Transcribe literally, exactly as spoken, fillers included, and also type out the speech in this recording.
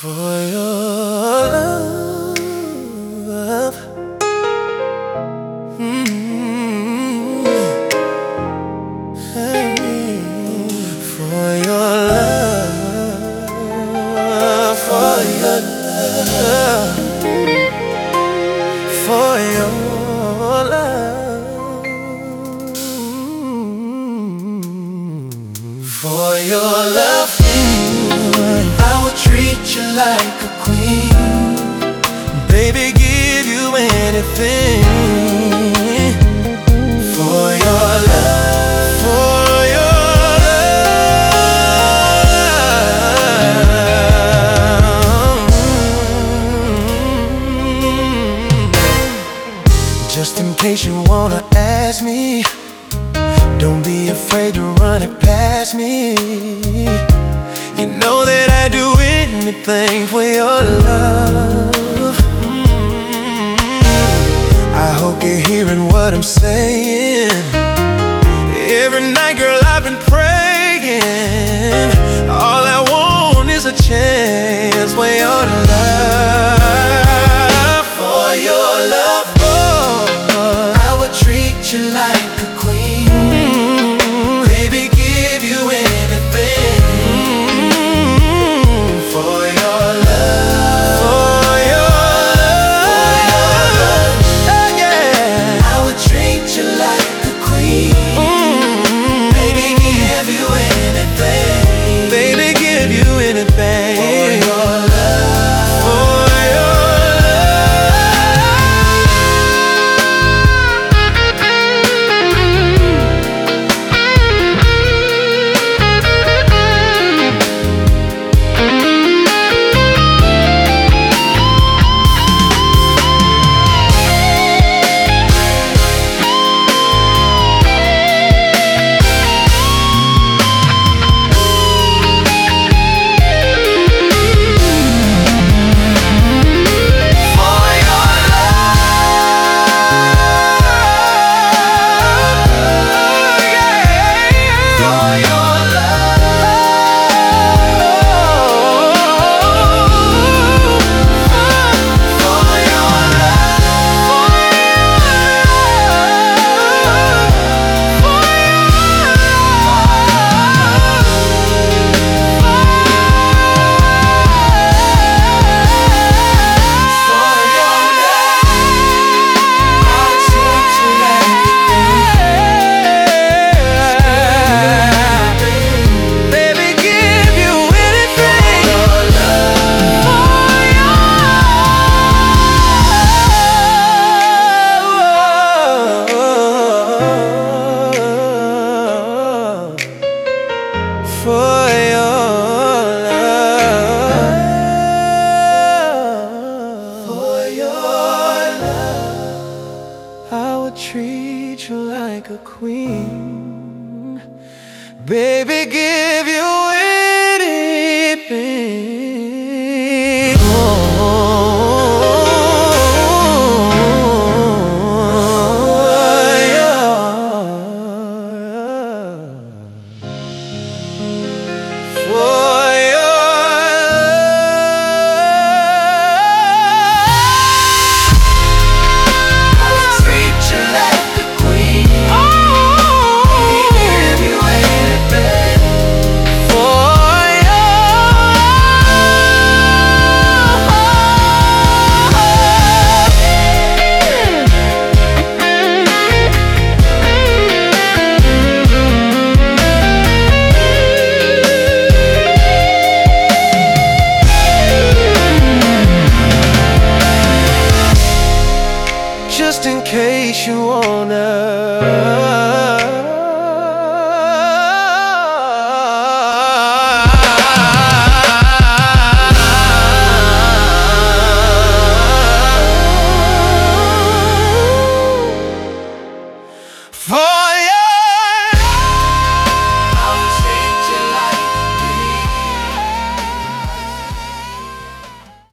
For your love, mm-hmm. Hey, for your love, for your love, for your love, for your love. I will treat you like a queen, baby, give you anything. For your love, for your love. Just in case you wanna ask me, don't be afraid to run it past me. You know that I do anything for your love. mm-hmm. I hope you're hearing what I'm saying.